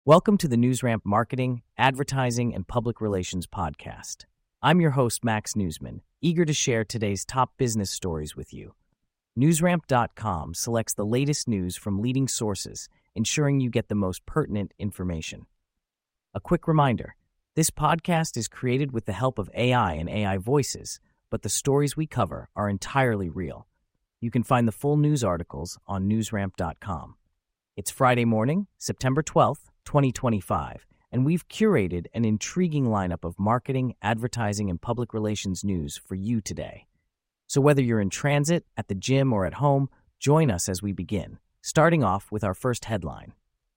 Welcome to the NewsRamp Marketing, Advertising, and Public Relations podcast. I'm your host, Max Newsman, eager to share today's top business stories with you. NewsRamp.com selects the latest news from leading sources, ensuring you get the most pertinent information. A quick reminder, this podcast is created with the help of AI and AI voices, but the stories we cover are entirely real. You can find the full news articles on NewsRamp.com. It's Friday morning, September 12th, 2025, and we've curated an intriguing lineup of marketing, advertising, and public relations news for you today. So whether you're in transit, at the gym, or at home, join us as we begin, starting off with our first headline.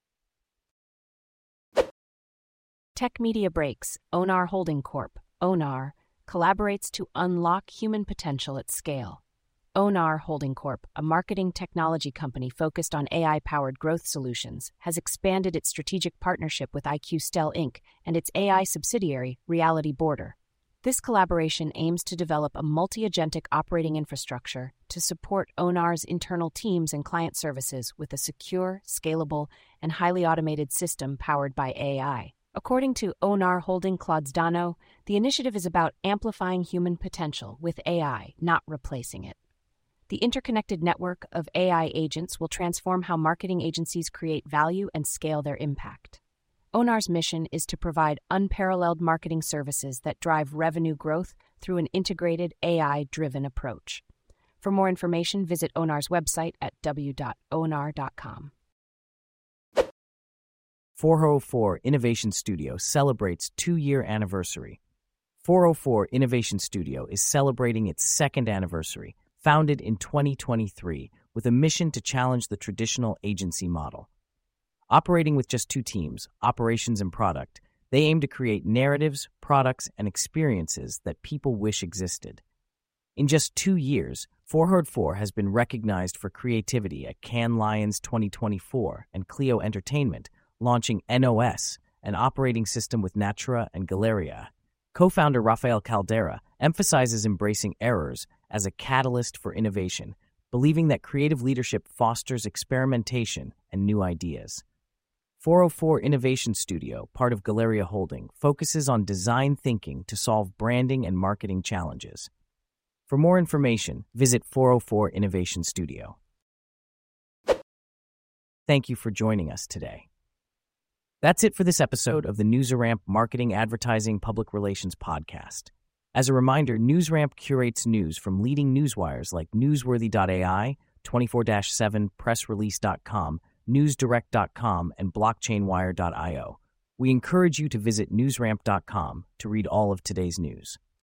Tech Media breaks. Onar Holding Corp., Onar, collaborates to unlock human potential at scale. Onar Holding Corp., a marketing technology company focused on AI-powered growth solutions, has expanded its strategic partnership with IQSTEL Inc. and its AI subsidiary, Reality Border. This collaboration aims to develop a multi-agentic operating infrastructure to support Onar's internal teams and client services with a secure, scalable, and highly automated system powered by AI. According to Onar Holding Cloudsdano, the initiative is about amplifying human potential with AI, not replacing it. The interconnected network of AI agents will transform how marketing agencies create value and scale their impact. Onar's mission is to provide unparalleled marketing services that drive revenue growth through an integrated AI-driven approach. For more information, visit Onar's website at w.onar.com. 404 Innovation Studio celebrates 2-year anniversary. 404 Innovation Studio is celebrating its second anniversary, founded in 2023, with a mission to challenge the traditional agency model. Operating with just 2 teams, operations and product, they aim to create narratives, products, and experiences that people wish existed. In just 2 years, 404 has been recognized for creativity at Cannes Lions 2024 and Clio Entertainment, launching NOS, an operating system with Natura and Galeria. Co-founder Rafael Caldera emphasizes embracing errors as a catalyst for innovation, believing that creative leadership fosters experimentation and new ideas. 404 Innovation Studio, part of Galeria Holding, focuses on design thinking to solve branding and marketing challenges. For more information, visit 404 Innovation Studio. Thank you for joining us today. That's it for this episode of the NewsRamp Marketing, Advertising, Public Relations podcast. As a reminder, NewsRamp curates news from leading newswires like Newsworthy.ai, 24/7 PressRelease.com, NewsDirect.com, and BlockchainWire.io. We encourage you to visit NewsRamp.com to read all of today's news.